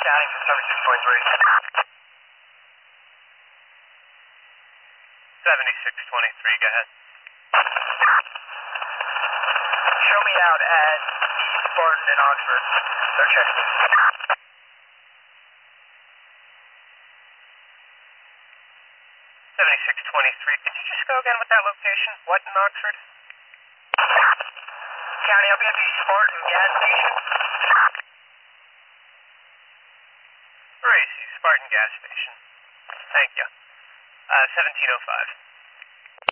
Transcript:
County, 7623. 7623, go ahead. Show me out at East Spartan in Oxford. They're checking in. 7623, could you just go again with that location? What in Oxford? County, I'll be at the East Spartan gas station. Gracie, Spartan gas station. Thank you. 1705.